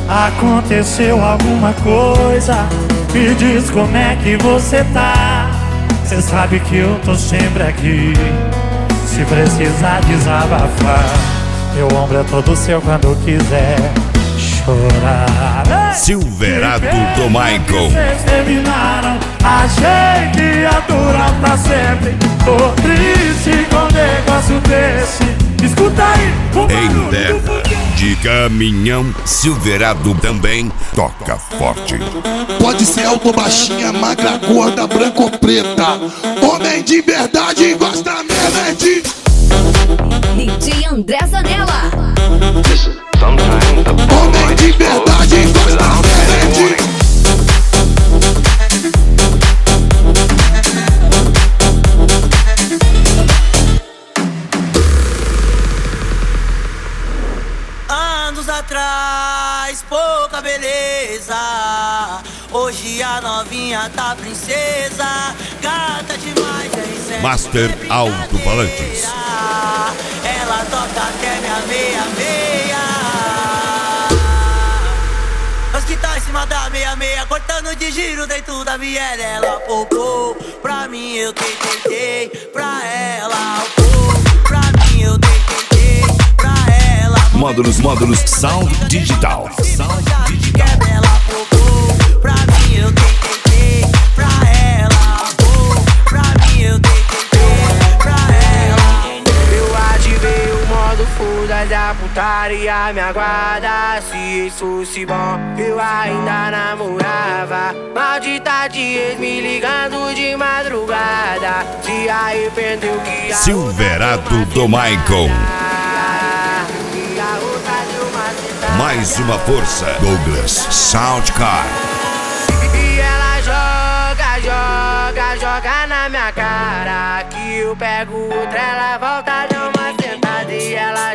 Aconteceu alguma coisa? Me diz como é que você tá. Cê sabe que eu tô sempre aqui, se precisar desabafar. Meu ombro é todo seu quando quiser chorar. Silverado do Michael. Vocês terminaram, achei que ia durar pra sempre. Tô triste com um negócio desse. Escuta aí, Em terra de caminhão, Silverado também toca forte. Pode ser alto, baixinha, magra, gorda, branca ou preta. Homem de verdade gosta mesmo de DJ André Zanella. homem de verdade gosta mesmo de Anos atrás, pouca beleza. Hoje a novinha tá princesa. Gata demais, Master Alto-Falantes. ela toca até minha meia-meia. Nós que tá em cima da meia-meia, cortando de giro dentro da viela. Ela popou, pra mim eu tentei, pra ela pra mim eu tentei, pra ela. Módulos Sound Digital. Quebra, ela popou, pra mim eu tentei, pra ela pra mim eu tentei, pra ela. Eu ativei o modo foda da putaria, me aguarda. Se isso fosse bom, eu ainda namorava. Maldita de ex me ligando de madrugada. Se arrependeu que a Silverado do Michael. Mais uma força. Douglas Soundcar. E ela joga na minha cara. Que eu pego outra, ela volta, dá uma sentada. E ela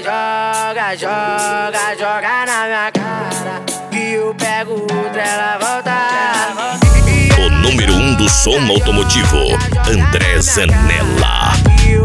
joga na minha cara. Que eu pego outra, ela volta. O número 1 do som automotivo, André Zanella. Que eu